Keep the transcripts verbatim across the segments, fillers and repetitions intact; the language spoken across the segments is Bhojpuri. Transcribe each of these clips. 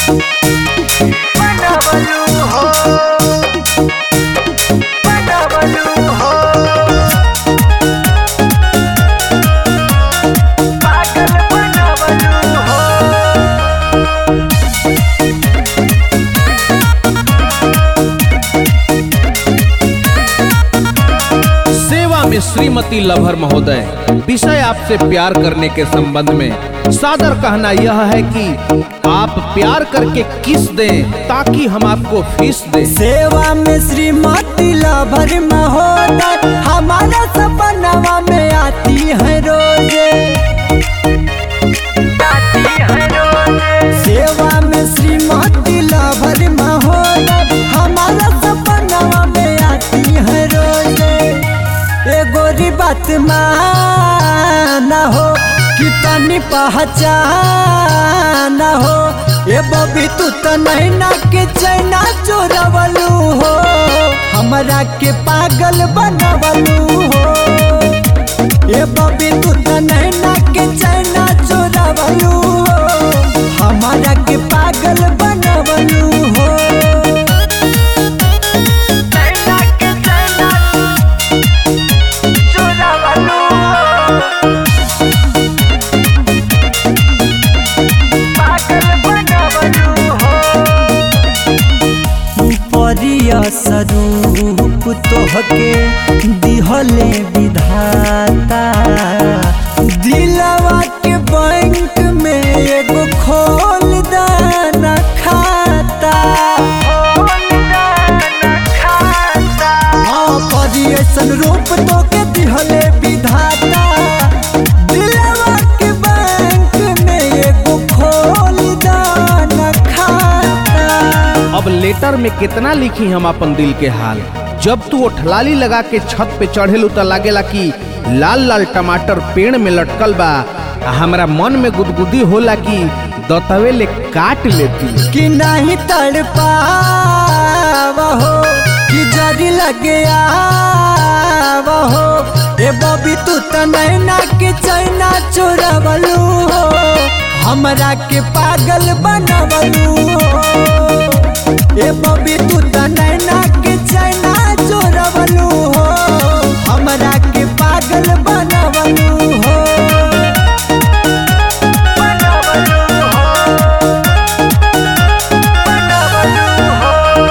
बनवलू हो बनवलू हो पागल बनवलू हो। सेवा में श्रीमती लभर महोदय, विषय आपसे प्यार करने के संबंध में सादर कहना यह है कि आप प्यार करके किस दें ताकि हम आपको फीस दें। सेवा में श्रीमती लभर महोदय हमारा सपनावा में आती है रोजे आती है रोजे। सेवा में श्रीमती लभर महोदय हमारा सपनावा में आती है रोजे। ए गोरी बात माना हो कि तनी पहचान हो। ए बबी तू तो नहीं ना के चैना चोरवलू हो, हमरा के पागल बनवलू हो। ए बबी तू तो नहीं ना के चैना चोरवलू हो, हमरा के पागल बनवलू हो। चैना के चैना चोरवलू हो, परिया स्वरूप तोहके दिहले विधाता। दिलवा के बैंक में एगो खोल दाना खाता। हाँ परिया स्वरूप तोहके दिहले विधाता। दिलवा के बैंक में एगो खोल दाना खाता। अब लेटर में कितना लिखी हम अपन दिल के हाल। जब तू ओठलाली लगा के छत पे चढ़ेलू तो लागेला कि लाल लाल टमाटर पेड़ में लटकल बा। हमरा मन में गुदगुदी होला कि दतवे ले काट लेती। कि नहीं तड़पावा हो कि जरी लगे आवा हो। ए बबी तू तो नहीं ना के चैना चोरवलू हो, हमरा के पागल बनवलू हो। ए बबी तू तो नहीं ना के चैना चोरवलू हो, हमरा के पागल बनवलू हो। बनवलू हो बनवलू हो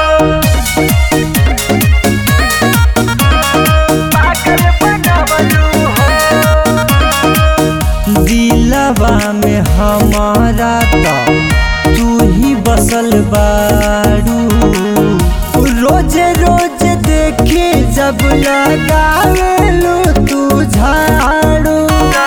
पागल बनवलू हो। दिलवा में हमारा तो तू ही बसल बारू। रोजे रोज देखे जब लगावेलू तू झाड़ू।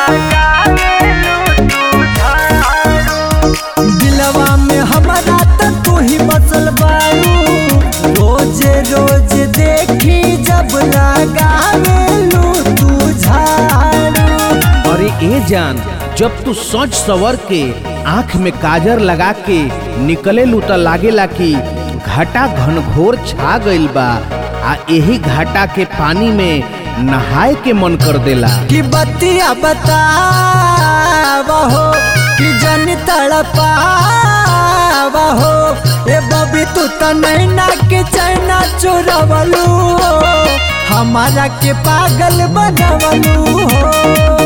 दिलवा में हमारा तो तू ही बसल बारू। रोजे रोज देखी जब लगावेलू तू झाड़ू। अरे ए जान, जब तू सोच सवर के आँख में काजर लगा के निकले लू तो लागेला कि घाटा घनघोर छा गइल बा। आ यही घाटा के पानी में नहाए के मन कर देला। कि बतिया बतावा हो कि जन तड़पावा हो। ए बबी तू तो नहीं ना के चैना चोरवलू हो, हमारा के पागल बनवलू हो।